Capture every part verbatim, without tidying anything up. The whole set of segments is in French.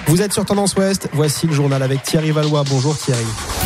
Vous êtes sur Tendance Ouest, voici le journal avec Thierry Valois. Bonjour Thierry.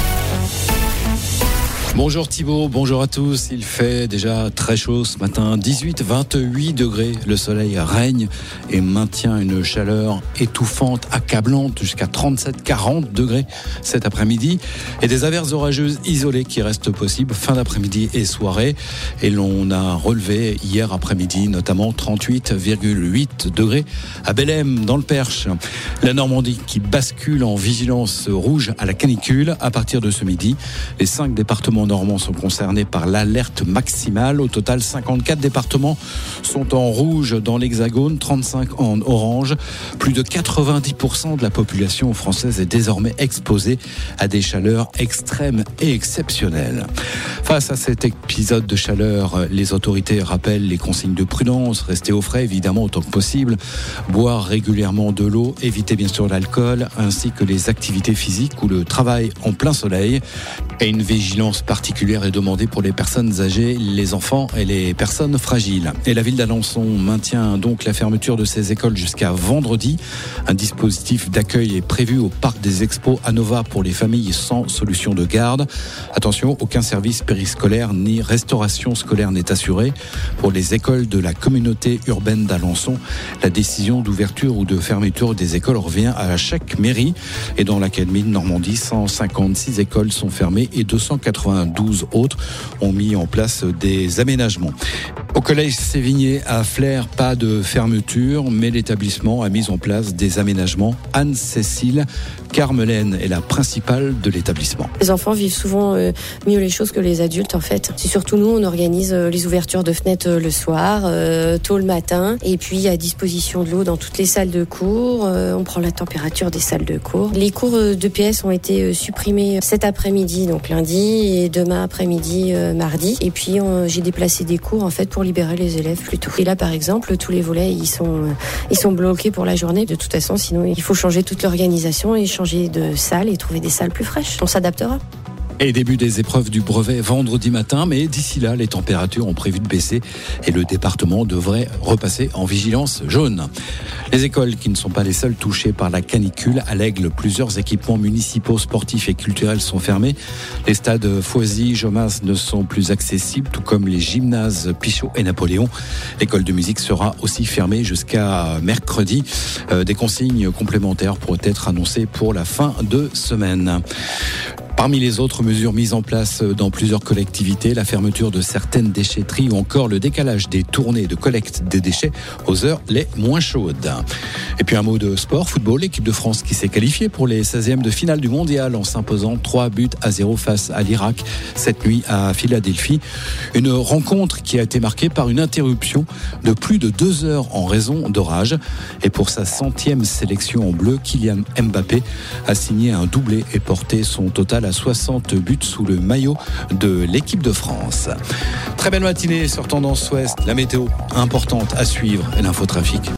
Bonjour Thibaut, bonjour à tous. Il fait déjà très chaud ce matin, dix-huit à vingt-huit degrés. Le soleil règne et maintient une chaleur étouffante, accablante, jusqu'à trente-sept à quarante degrés cet après-midi. Et des averses orageuses isolées qui restent possibles fin d'après-midi et soirée. Et l'on a relevé hier après-midi notamment trente-huit virgule huit degrés à Bellem dans le Perche. La Normandie qui bascule en vigilance rouge à la canicule à partir de ce midi. Les cinq départements normands sont concernés par l'alerte maximale. Au total, cinquante-quatre départements sont en rouge dans l'Hexagone, trente-cinq en orange. Plus de quatre-vingt-dix pour cent de la population française est désormais exposée à des chaleurs extrêmes et exceptionnelles. Face à cet épisode de chaleur, les autorités rappellent les consignes de prudence, rester au frais évidemment autant que possible, boire régulièrement de l'eau, éviter bien sûr l'alcool, ainsi que les activités physiques ou le travail en plein soleil. Et une vigilance particulière est demandée pour les personnes âgées, les enfants et les personnes fragiles. Et la ville d'Alençon maintient donc la fermeture de ses écoles jusqu'à vendredi. Un dispositif d'accueil est prévu au parc des Expos à Nova pour les familles sans solution de garde. Attention, aucun service périscolaire ni restauration scolaire n'est assuré. Pour les écoles de la communauté urbaine d'Alençon, la décision d'ouverture ou de fermeture des écoles revient à chaque mairie. Et dans l'académie de Normandie, cent cinquante-six écoles sont fermées et deux cent quatre-vingt-douze autres ont mis en place des aménagements. Au collège Sévigné à Flers, pas de fermeture, mais l'établissement a mis en place des aménagements. Anne-Cécile Carmelaine est la principale de l'établissement. Les enfants vivent souvent euh, mieux les choses que les adultes en fait. C'est surtout nous, on organise euh, les ouvertures de fenêtres euh, le soir, euh, tôt le matin, et puis à disposition de l'eau dans toutes les salles de cours. Euh, on prend la température des salles de cours. Les cours euh, de P S ont été euh, supprimés cet après-midi, donc lundi, et demain après-midi, euh, mardi. Et puis euh, j'ai déplacé des cours en fait pour libérer les élèves plus tôt. Et là par exemple, tous les volets ils sont euh, ils sont bloqués pour la journée. De toute façon, sinon il faut changer toute l'organisation et changer de salle et trouver des salles plus fraîches. On s'adaptera. Et début des épreuves du brevet vendredi matin, mais d'ici là, les températures ont prévu de baisser et le département devrait repasser en vigilance jaune. Les écoles qui ne sont pas les seules touchées par la canicule, à l'Aigle, plusieurs équipements municipaux, sportifs et culturels sont fermés. Les stades Foisy, Jomas ne sont plus accessibles, tout comme les gymnases Pichot et Napoléon. L'école de musique sera aussi fermée jusqu'à mercredi. Euh, des consignes complémentaires pourraient être annoncées pour la fin de semaine. Parmi les autres mesures mises en place dans plusieurs collectivités, la fermeture de certaines déchetteries ou encore le décalage des tournées de collecte des déchets aux heures les moins chaudes. Et puis un mot de sport, football, l'équipe de France qui s'est qualifiée pour les seizièmes de finale du mondial en s'imposant trois buts à zéro face à l'Irak cette nuit à Philadelphie. Une rencontre qui a été marquée par une interruption de plus de deux heures en raison d'orage. Et pour sa centième sélection en bleu, Kylian Mbappé a signé un doublé et porté son total à soixante buts sous le maillot de l'équipe de France. Très belle matinée sur Tendance Ouest. La météo importante à suivre et l'infotrafic.